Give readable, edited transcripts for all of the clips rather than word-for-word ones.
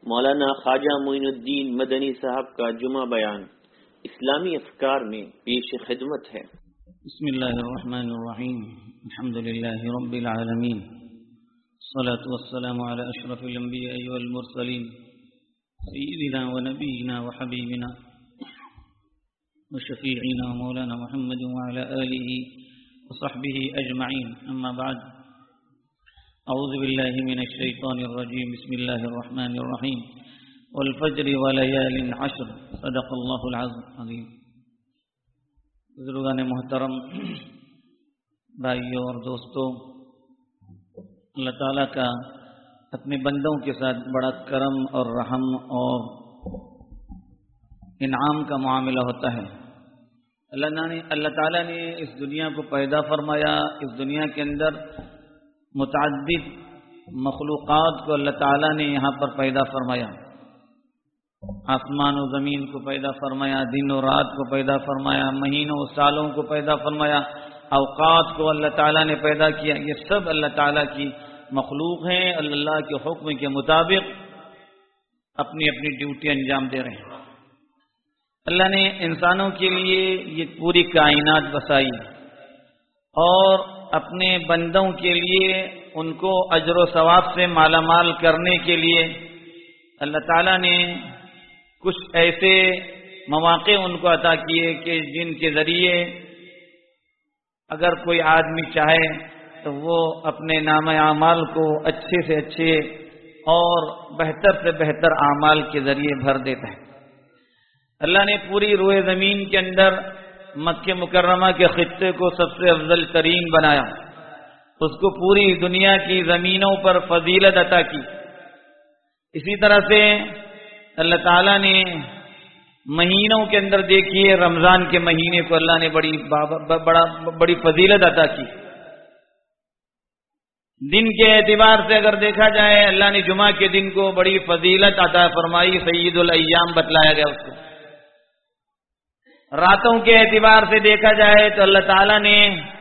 مولانا خواجہ معین الدین مدنی صاحب کا جمعہ بیان اسلامی افکار میں پیش خدمت ہے۔ بسم اللہ الرحمن الرحیم، الحمد للہ رب العالمین، الصلاة والسلام على اشرف الانبیاء والمرسلین، سیدنا ونبینا وحبیبنا وشفیعنا مولانا محمد وعلى آلہ وصحبہ اجمعین، اما بعد، اعوذ باللہ من الشیطان الرجیم، بسم اللہ الرحمن الرحیم، والفجر وليال عشر، صدق اللہ العظیم۔ بزرگان محترم، بھائیوں اور دوستوں، اللہ تعالیٰ کا اپنے بندوں کے ساتھ بڑا کرم اور رحم اور انعام کا معاملہ ہوتا ہے۔ اللہ تعالیٰ نے اس دنیا کو پیدا فرمایا، اس دنیا کے اندر متعدد مخلوقات کو اللہ تعالیٰ نے یہاں پر پیدا فرمایا، آسمان و زمین کو پیدا فرمایا، دن و رات کو پیدا فرمایا، مہینوں و سالوں کو پیدا فرمایا، اوقات کو اللہ تعالیٰ نے پیدا کیا۔ یہ سب اللہ تعالیٰ کی مخلوق ہیں، اللہ کے حکم کے مطابق اپنی اپنی ڈیوٹی انجام دے رہے ہیں۔ اللہ نے انسانوں کے لیے یہ پوری کائنات بسائی اور اپنے بندوں کے لیے ان کو اجر و ثواب سے مالا مال کرنے کے لیے اللہ تعالیٰ نے کچھ ایسے مواقع ان کو عطا کیے کہ جن کے ذریعے اگر کوئی آدمی چاہے تو وہ اپنے نام اعمال کو اچھے سے اچھے اور بہتر سے بہتر اعمال کے ذریعے بھر دیتا ہے۔ اللہ نے پوری روئے زمین کے اندر مکہ مکرمہ کے خطے کو سب سے افضل ترین بنایا، اس کو پوری دنیا کی زمینوں پر فضیلت عطا کی۔ اسی طرح سے اللہ تعالیٰ نے مہینوں کے اندر دیکھیے رمضان کے مہینے کو اللہ نے بڑی فضیلت عطا کی۔ دن کے اعتبار سے اگر دیکھا جائے اللہ نے جمعہ کے دن کو بڑی فضیلت عطا فرمائی، سید الایام بتلایا گیا اس کو۔ راتوں کے اعتبار سے دیکھا جائے تو اللہ تعالیٰ نے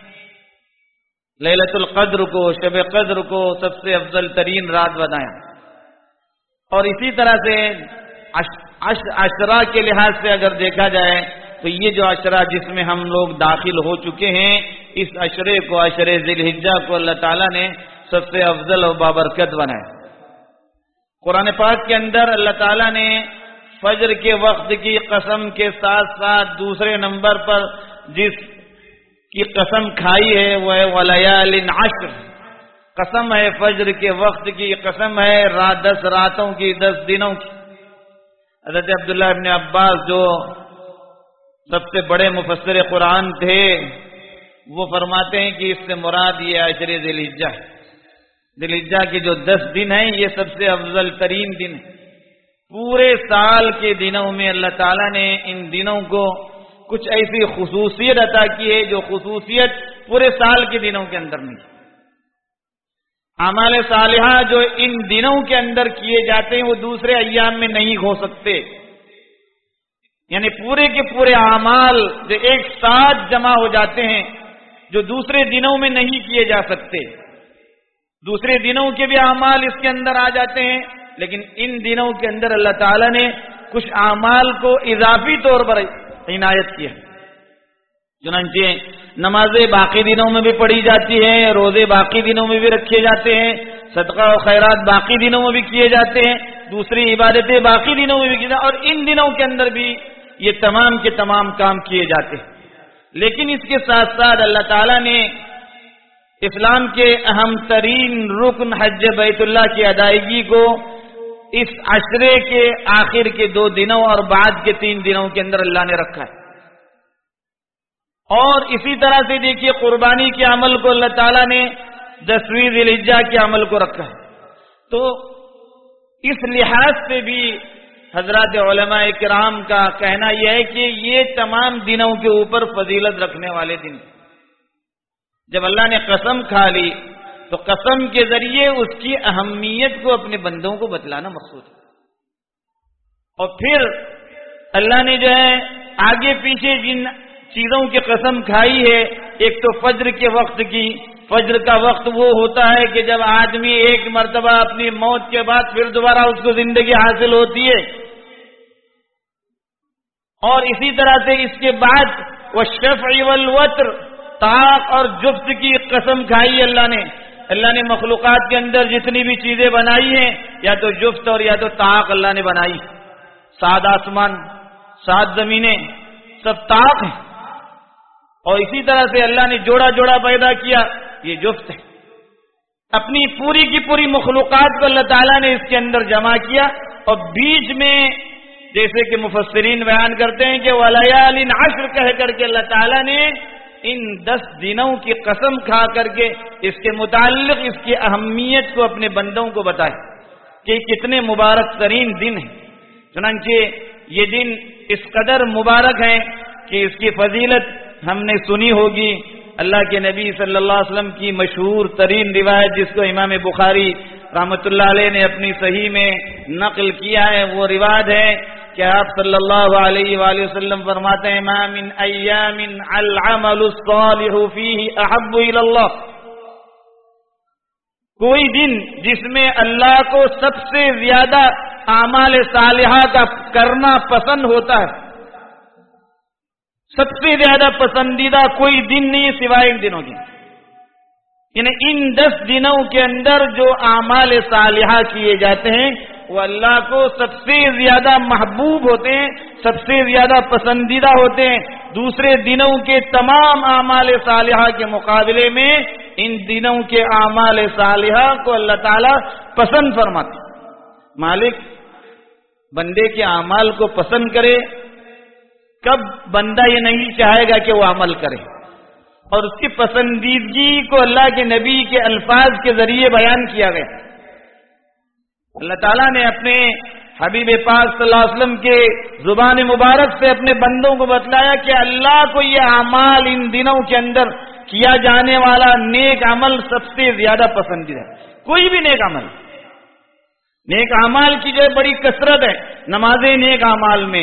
لیلۃ القدر کو، شب قدر کو سب سے افضل ترین رات بنایا۔ اور اسی طرح سے عشرہ کے لحاظ سے اگر دیکھا جائے تو یہ جو عشرہ جس میں ہم لوگ داخل ہو چکے ہیں، اس عشرے کو، عشرے ذی الحجہ کو اللہ تعالیٰ نے سب سے افضل اور بابرکت بنایا۔ قرآن پاک کے اندر اللہ تعالیٰ نے فجر کے وقت کی قسم کے ساتھ ساتھ دوسرے نمبر پر جس کی قسم کھائی ہے وہ ہے ولیال عشر، قسم ہے فجر کے وقت کی، قسم ہے 10 راتوں کی، 10 دنوں کی۔ حضرت عبداللہ ابن عباس جو سب سے بڑے مفسر قرآن تھے وہ فرماتے ہیں کہ اس سے مراد یہ عشر ذی الحجہ ہے۔ ذی الحجہ کے جو 10 دن ہیں یہ سب سے افضل ترین دن ہے۔ پورے سال کے دنوں میں اللہ تعالیٰ نے ان دنوں کو کچھ ایسی خصوصیت عطا کی ہے جو خصوصیت پورے سال کے دنوں کے اندر نہیں۔ اعمال صالحہ جو ان دنوں کے اندر کیے جاتے ہیں وہ دوسرے ایام میں نہیں ہو سکتے، یعنی پورے کے پورے اعمال جو ایک ساتھ جمع ہو جاتے ہیں جو دوسرے دنوں میں نہیں کیے جا سکتے۔ دوسرے دنوں کے بھی اعمال اس کے اندر آ جاتے ہیں، لیکن ان دنوں کے اندر اللہ تعالیٰ نے کچھ اعمال کو اضافی طور پر عنایت کیا۔ چنانچہ نمازیں باقی دنوں میں بھی پڑھی جاتی ہیں، روزے باقی دنوں میں بھی رکھے جاتے ہیں، صدقہ و خیرات باقی دنوں میں بھی کیے جاتے ہیں، دوسری عبادتیں باقی دنوں میں بھی کی جاتی ہیں، اور ان دنوں کے اندر بھی یہ تمام کے تمام کام کیے جاتے ہیں۔ لیکن اس کے ساتھ ساتھ اللہ تعالیٰ نے اسلام کے اہم ترین رکن حج بیت اللہ کی ادائیگی کو اس عشرے کے آخر کے 2 دنوں اور بعد کے 3 دنوں کے اندر اللہ نے رکھا ہے۔ اور اسی طرح سے دیکھیے قربانی کے عمل کو اللہ تعالیٰ نے 10ویں ذی الحجہ کے عمل کو رکھا ہے۔ تو اس لحاظ سے بھی حضرات علماء کرام کا کہنا یہ ہے کہ یہ تمام دنوں کے اوپر فضیلت رکھنے والے دن۔ جب اللہ نے قسم کھا لی تو قسم کے ذریعے اس کی اہمیت کو اپنے بندوں کو بتلانا مقصود ہے۔ اور پھر اللہ نے جو ہے آگے پیچھے جن چیزوں کی قسم کھائی ہے، ایک تو فجر کے وقت کی فجر کا وقت وہ ہوتا ہے کہ جب آدمی ایک مرتبہ اپنی موت کے بعد پھر دوبارہ اس کو زندگی حاصل ہوتی ہے. اور اسی طرح سے اس کے بعد والشفع والوتر، طاق اور جفت کی قسم کھائی اللہ نے مخلوقات کے اندر جتنی بھی چیزیں بنائی ہیں یا تو جفت اور یا تو طاق اللہ نے بنائی. 7 آسمان 7 زمینیں سب طاق ہیں. اور اسی طرح سے اللہ نے جوڑا جوڑا پیدا کیا، یہ جفت ہے. اپنی پوری کی پوری مخلوقات کو اللہ تعالیٰ نے اس کے اندر جمع کیا، اور بیچ میں جیسے کہ مفسرین بیان کرتے ہیں کہ وَلَيَالٍ عَشْرٍ کہہ کر کے اللہ تعالیٰ نے ان 10 دنوں کی قسم کھا کر کے اس کے متعلق اس کی اہمیت کو اپنے بندوں کو بتایا کہ کتنے مبارک ترین دن ہیں. چنانچہ یہ دن اس قدر مبارک ہیں کہ اس کی فضیلت ہم نے سنی ہوگی. اللہ کے نبی صلی اللہ علیہ وسلم کی مشہور ترین روایت جس کو امام بخاری رحمۃ اللہ علیہ نے اپنی صحیح میں نقل کیا ہے، وہ روایت ہے کہ آپ صلی اللہ علیہ وآلہ وسلم فرماتے ہیں ما من ایام العمل الصالح فیہ احب الی اللہ، کوئی دن جس میں اللہ کو سب سے زیادہ اعمال صالحہ کا کرنا پسند ہوتا ہے، سب سے زیادہ پسندیدہ کوئی دن نہیں سوائے ان دنوں کے. یعنی ان 10 دنوں کے اندر جو اعمال صالحہ کیے جاتے ہیں وہ اللہ کو سب سے زیادہ محبوب ہوتے ہیں، سب سے زیادہ پسندیدہ ہوتے ہیں. دوسرے دنوں کے تمام اعمال صالحہ کے مقابلے میں ان دنوں کے اعمال صالحہ کو اللہ تعالیٰ پسند فرماتے ہیں. مالک بندے کے اعمال کو پسند کرے، کب بندہ یہ نہیں چاہے گا کہ وہ عمل کرے. اور اس کی پسندیدگی کو اللہ کے نبی کے الفاظ کے ذریعے بیان کیا گیا. اللہ تعالیٰ نے اپنے حبیب پاک صلی اللہ علیہ وسلم کے زبان مبارک سے اپنے بندوں کو بتلایا کہ اللہ کو یہ اعمال ان دنوں کے اندر کیا جانے والا نیک عمل سب سے زیادہ پسندیدہ ہے. کوئی بھی نیک عمل، نیک اعمال کی جو بڑی کثرت ہے. نمازیں نیک اعمال میں،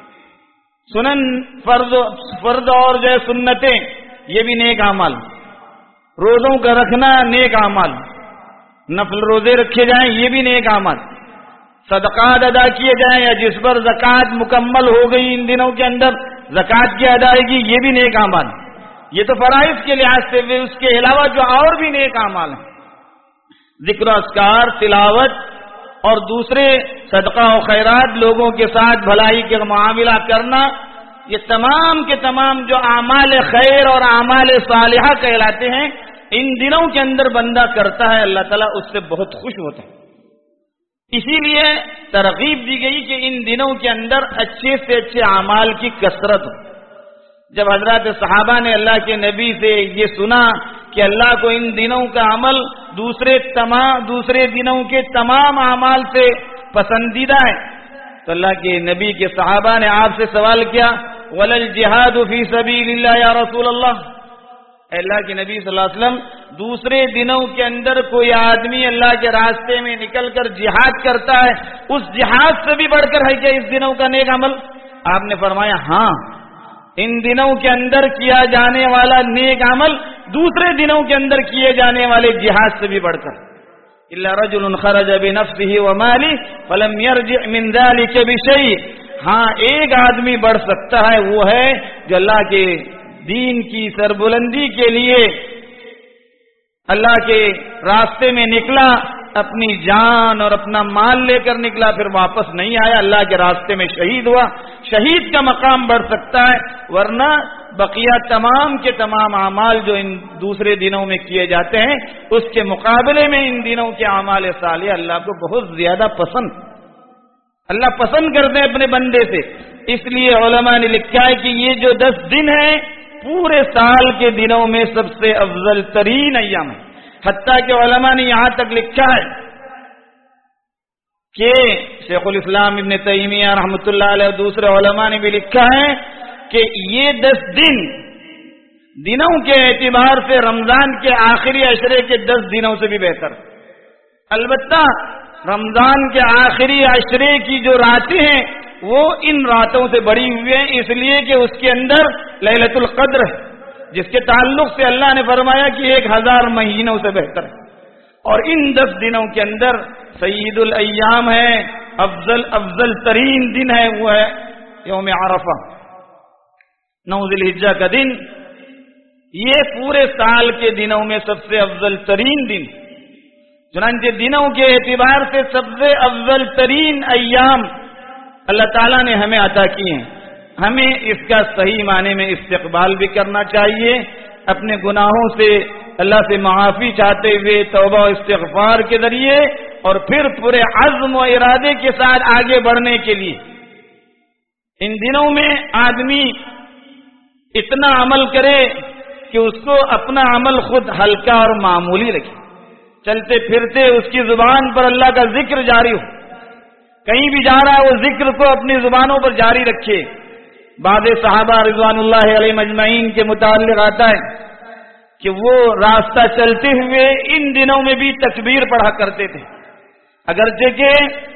سنن فرض اور جو ہے سنتیں یہ بھی نیک اعمال، روزوں کا رکھنا نیک اعمال، نفل روزے رکھے جائیں یہ بھی نیک اعمال، صدقات ادا کیے جائیں یا جس پر زکوٰۃ مکمل ہو گئی ان دنوں کے اندر زکوٰۃ کی ادائیگی یہ بھی نیک اعمال. یہ تو فرائض کے لحاظ سے بھی، اس کے علاوہ جو اور بھی نیک اعمال ہیں، ذکر و اذکار، تلاوت اور دوسرے صدقہ و خیرات، لوگوں کے ساتھ بھلائی کے معاملہ کرنا، یہ تمام کے تمام جو اعمال خیر اور اعمال صالحہ کہلاتے ہیں ان دنوں کے اندر بندہ کرتا ہے، اللہ تعالیٰ اس سے بہت خوش ہوتا ہے. اسی لیے ترغیب دی گئی کہ ان دنوں کے اندر اچھے سے اچھے اعمال کی کثرت ہو. جب حضرات صحابہ نے اللہ کے نبی سے یہ سنا کہ اللہ کو ان دنوں کا عمل دوسرے دنوں کے تمام اعمال سے پسندیدہ ہے، تو اللہ کے نبی کے صحابہ نے آپ سے سوال کیا وَلَا الْجِهَادُ فِي سَبِيلِ اللَّهِ يَا رَسُولَ اللَّهِ، اے اللہ کے نبی صلی اللہ علیہ وسلم دوسرے دنوں کے اندر کوئی آدمی اللہ کے راستے میں نکل کر جہاد کرتا ہے، اس جہاد سے بھی بڑھ کر ہے کیا اس دنوں کا نیک عمل؟ آپ نے فرمایا ہاں، ان دنوں کے اندر کیا جانے والا نیک عمل دوسرے دنوں کے اندر کیے جانے والے جہاد سے بھی بڑھ کر. إِلَّا رَجُلٌ خَرَجَ بِنَفْسِهِ وَمَالِهِ فَلَمْ يَرْجِعْ مِنْ ذَلِكَ بِشَيْءٍ، ہاں ایک آدمی بڑھ سکتا ہے، وہ ہے جو اللہ کے دین کی سربلندی کے لیے اللہ کے راستے میں نکلا، اپنی جان اور اپنا مال لے کر نکلا، پھر واپس نہیں آیا، اللہ کے راستے میں شہید ہوا. شہید کا مقام بڑھ سکتا ہے، ورنہ بقیہ تمام کے تمام اعمال جو ان دوسرے دنوں میں کیے جاتے ہیں اس کے مقابلے میں ان دنوں کے اعمال صالح اللہ کو بہت زیادہ پسند، اللہ پسند کرتے ہیں اپنے بندے سے. اس لیے علماء نے لکھا ہے کہ یہ جو 10 دن ہیں پورے سال کے دنوں میں سب سے افضل ترین ایام ہے. حتیٰ کہ علماء نے یہاں تک لکھا ہے کہ شیخ الاسلام ابن تیمیہ رحمۃ اللہ علیہ اور دوسرے علماء نے بھی لکھا ہے کہ یہ 10 دنوں کے اعتبار سے رمضان کے آخری عشرے کے 10 دنوں سے بھی بہتر. البتہ رمضان کے آخری عشرے کی جو راتیں ہیں وہ ان راتوں سے بڑی ہوئی ہیں، اس لیے کہ اس کے اندر لیلۃ القدر ہے. جس کے تعلق سے اللہ نے فرمایا کہ 1000 مہینوں سے بہتر ہے. اور ان 10 دنوں کے اندر سید الایام ہے، افضل ترین دن ہے، وہ ہے یوم عرفہ، 9 ذی الحجہ کا دن. یہ پورے سال کے دنوں میں سب سے افضل ترین دن. چنانچہ دنوں کے اعتبار سے سب سے افضل ترین ایام اللہ تعالیٰ نے ہمیں عطا کیے ہیں. ہمیں اس کا صحیح معنی میں استقبال بھی کرنا چاہیے، اپنے گناہوں سے اللہ سے معافی چاہتے ہوئے توبہ و استغفار کے ذریعے، اور پھر پورے عزم و ارادے کے ساتھ آگے بڑھنے کے لیے. ان دنوں میں آدمی اتنا عمل کرے کہ اس کو اپنا عمل خود ہلکا اور معمولی رکھے، چلتے پھرتے اس کی زبان پر اللہ کا ذکر جاری ہو، کہیں بھی جا رہا ہے وہ ذکر کو اپنی زبانوں پر جاری رکھے. بعض صحابہ رضوان اللہ علیہ مجمعین کے متعلق آتا ہے کہ وہ راستہ چلتے ہوئے ان دنوں میں بھی تکبیر پڑھا کرتے تھے. اگرچہ کہ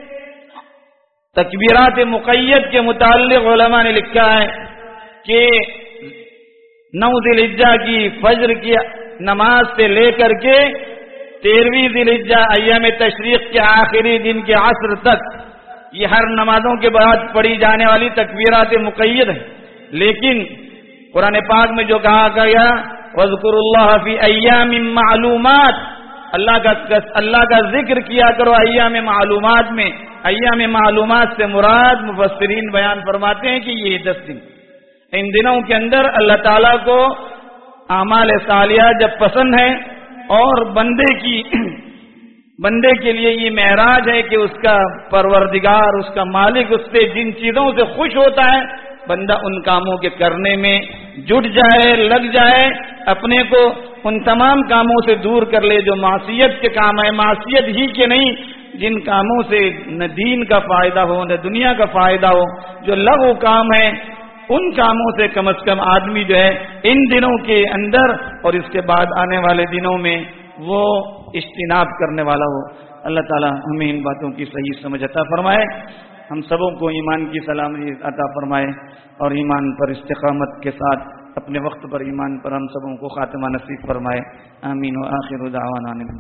تکبیرات مقید کے متعلق علماء نے لکھا ہے کہ 9 ذی الحجہ کی فجر کی نماز سے لے کر کے 13ویں ذی الحجہ ایام تشریق کے آخری دن کے عصر تک یہ ہر نمازوں کے بعد پڑھی جانے والی تکبیرات مقید ہیں. لیکن قرآن پاک میں جو کہا گیا وَاذْكُرُوا اللَّهَ فِي أَيَّامٍ مَّعْلُومَاتٍ، اللہ کا ذکر کیا کرو ایام معلومات میں. ایام معلومات سے مراد مفسرین بیان فرماتے ہیں کہ یہ 10 دن، ان دنوں کے اندر اللہ تعالیٰ کو اعمال صالحہ جب پسند ہے اور بندے کے لیے یہ معراج ہے کہ اس کا پروردگار، اس کا مالک اس سے جن چیزوں سے خوش ہوتا ہے بندہ ان کاموں کے کرنے میں جٹ جائے، لگ جائے، اپنے کو ان تمام کاموں سے دور کر لے جو معصیت کے کام ہے، معصیت ہی کے نہیں، جن کاموں سے نہ دین کا فائدہ ہو نہ دنیا کا فائدہ ہو، جو لغو کام ہے، ان کاموں سے کم از کم آدمی جو ہے ان دنوں کے اندر اور اس کے بعد آنے والے دنوں میں وہ اجتناب کرنے والا ہو. اللہ تعالی ہمیں ان باتوں کی صحیح سمجھ عطا فرمائے، ہم سبوں کو ایمان کی سلامتی عطا فرمائے اور ایمان پر استقامت کے ساتھ اپنے وقت پر ایمان پر ہم سبوں کو خاتمہ نصیب فرمائے. آمین و آخر دعوانا